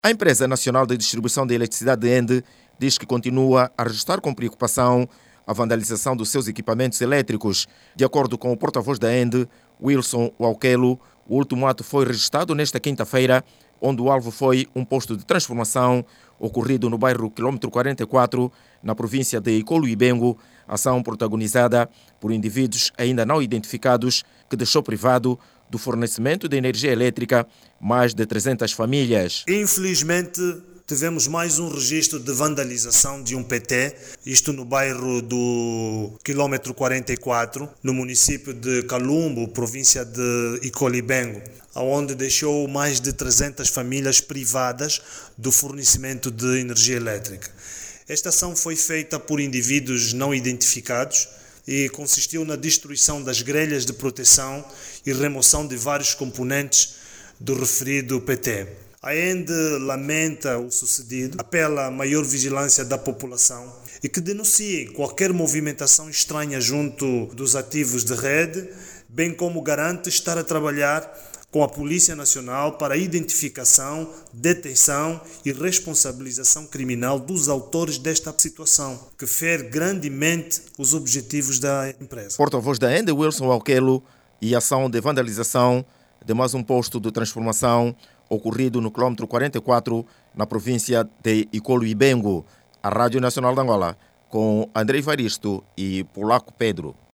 A Empresa Nacional de Distribuição de Eletricidade de ENDE diz que continua a registrar com preocupação a vandalização dos seus equipamentos elétricos. De acordo com o porta-voz da ENDE, Wilson Waukelo, o último ato foi registrado nesta quinta-feira, onde o alvo foi um posto de transformação ocorrido no bairro Quilômetro 44, na província de Icolo-Ibengo, ação protagonizada por indivíduos ainda não identificados que deixou privado do fornecimento de energia elétrica mais de 300 famílias. Infelizmente, tivemos mais um registro de vandalização de um PT, isto no bairro do Quilômetro 44, no município de Calumbo, província de Icolo-Ibengo, onde deixou mais de 300 famílias privadas do fornecimento de energia elétrica. Esta ação foi feita por indivíduos não identificados e consistiu na destruição das grelhas de proteção e remoção de vários componentes do referido PT. A ENDE lamenta o sucedido, apela a maior vigilância da população e que denuncie qualquer movimentação estranha junto dos ativos de rede, bem como garante estar a trabalhar com a Polícia Nacional para a identificação, detenção e responsabilização criminal dos autores desta situação, que fere grandemente os objetivos da empresa. Porta-voz da ENDE, Wilson Waukelo, e ação de vandalização de mais um posto de transformação ocorrido no quilômetro 44, na província de Icolo-Ibengo. A Rádio Nacional de Angola, com André Varisto e Polaco Pedro.